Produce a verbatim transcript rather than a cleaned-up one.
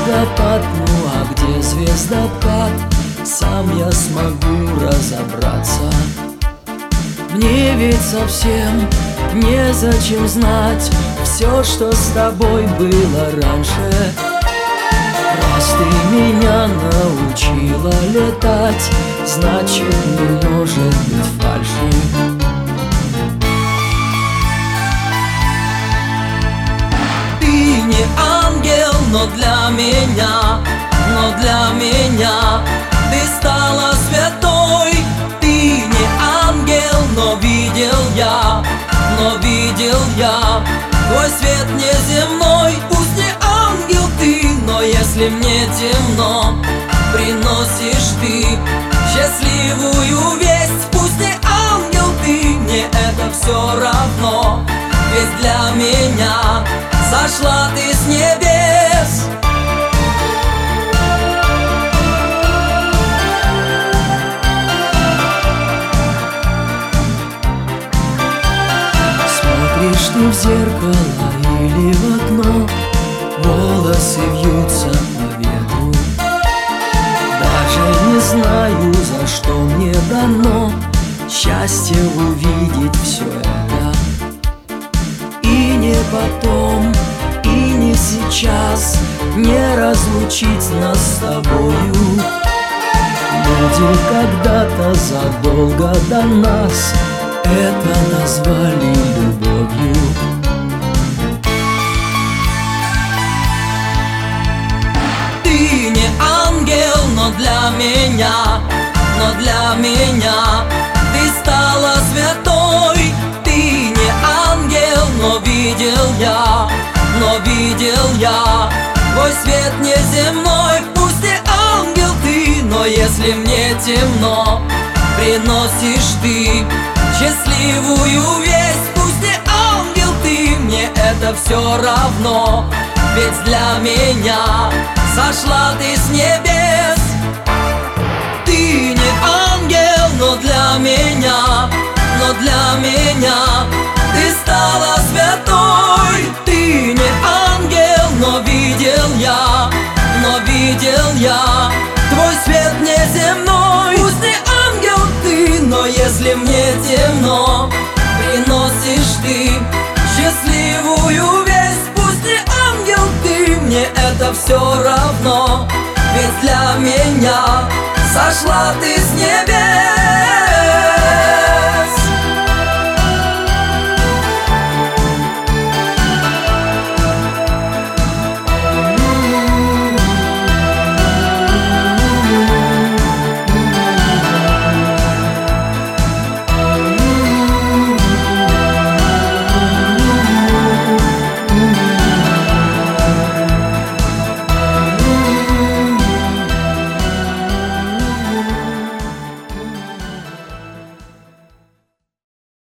снегопад, ну а где звездопад, сам я смогу разобраться. Мне ведь совсем незачем знать все, что с тобой было раньше. Раз ты меня научила летать, значит, не может быть фальши. Ты не ангел, но для меня, но для меня ты стала святой. Ты не ангел, но видел я, но видел я твой свет неземной. Пусть не ангел ты, но если мне темно, приносишь ты счастливую весть. Пусть не ангел ты, мне это все равно, ведь для меня сошла ты с небес. Смотришь ты в зеркало или в окно, волосы вьются по ветру. Даже не знаю, за что мне дано счастье увидеть все это. И не потом, и не сейчас не разлучить нас с тобою. Люди когда-то задолго до нас это назвали любовью. Ты не ангел, но для меня, но для меня ты стала святой. Ты не ангел, но видел я, но видел я твой свет неземной. Пусть не ангел ты, но если мне темно, приносишь ты счастливую весть. Пусть не ангел ты, мне это все равно, ведь для меня сошла ты с небес. Ты не ангел, но для меня, но для меня ты стала святой. Ты не ангел, но видел я, но видел я твой свет неземной. Пусть не ангел ты, но если мне темно, приносишь ты счастливую весть. Пусть не ангел ты, мне это все равно, ведь для меня сошла ты с небес.